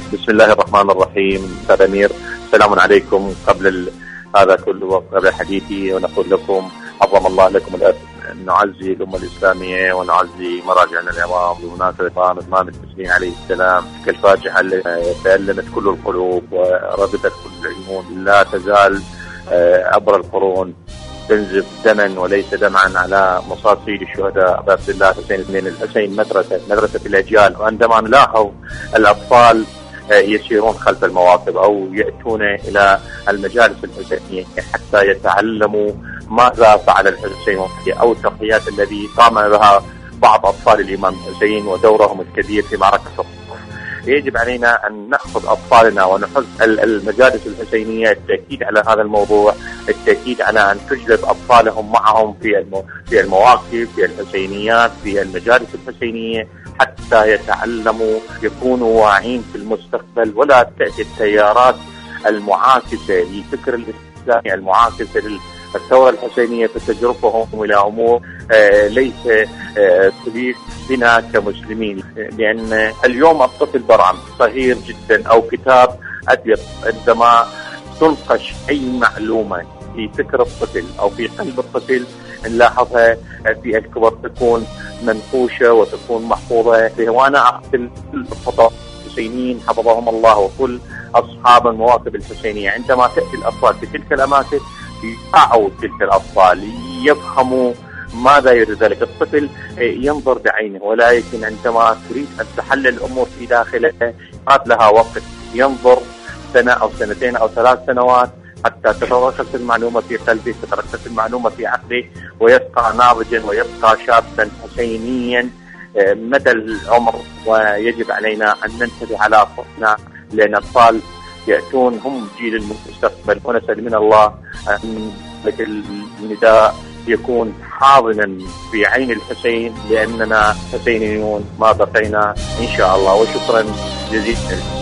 بسم الله الرحمن الرحيم. أستاذ أمير، السلام عليكم. قبل هذا كله وقبل حديثي ونقول لكم عظم الله لكم الأجر. نعزي الأمة الإسلامية ونعزي مراجعنا العظام بمناسبة إمام المسلمين عليه السلام كالفاجعة التي تألمت كل القلوب وردت كل العيون. لا تزال عبر القرون تنزف دما وليس دمعا على مصاصي الشهداء أبا عبد الله حسين بن الحسين، مدرسة الأجيال. وعندما نلاحظ الأطفال يسيرون خلف المواقف أو يأتون إلى المجالس الحسينية حتى يتعلموا ماذا فعل الحسين أو التضحيات التي قام بها بعض أطفال الإمام الحسين ودورهم الكبير في معركة الصف، يجب علينا أن نأخذ أطفالنا ونحث المجالس الحسينية التأكيد على هذا الموضوع، التأكيد على أن تجلب أطفالهم معهم في المواقف، في الحسينيات، في المجالس الحسينية، حتى يتعلموا يكونوا واعين في المستقبل، ولا تأتي التيارات المعاكسة للفكر الإسلامي المعاكسة للثورة الحسينية فتجربهم إلى أمور ليس تليق بنا كمسلمين. لأن اليوم الطفل برعم صغير جدا أو كتاب أبيض، عندما تنقش أي معلومة في فكر الطفل أو في قلب الطفل نلاحظها في الكبر تكون منقوشة وتكون محفوظة. وأنا أقتل الخطأ الحسينيين حفظهم الله وكل أصحاب المواقف الحسينية، عندما تأتي الأطفال في تلك الأماكن يقعوا تلك الأطفال يفهموا ماذا يريد ذلك الطفل، ينظر بعينه. ولكن عندما تريد أن تحلل الأمور في داخله قد لها وقت، ينظر سنة أو سنتين أو 3 سنوات حتى تتركز المعلومة في قلبه، تتركز المعلومة في عقله، ويبقى ناضجا ويبقى شابا حسينيا مدى العمر. ويجب علينا أن ننتبه على أطفالنا، لأن الأطفال يأتون هم جيل المستقبل، ونسأل من الله أن النداء يكون حاضنا في عين الحسين، لأننا حسينيون ما بقينا إن شاء الله. وشكرا جزيلا.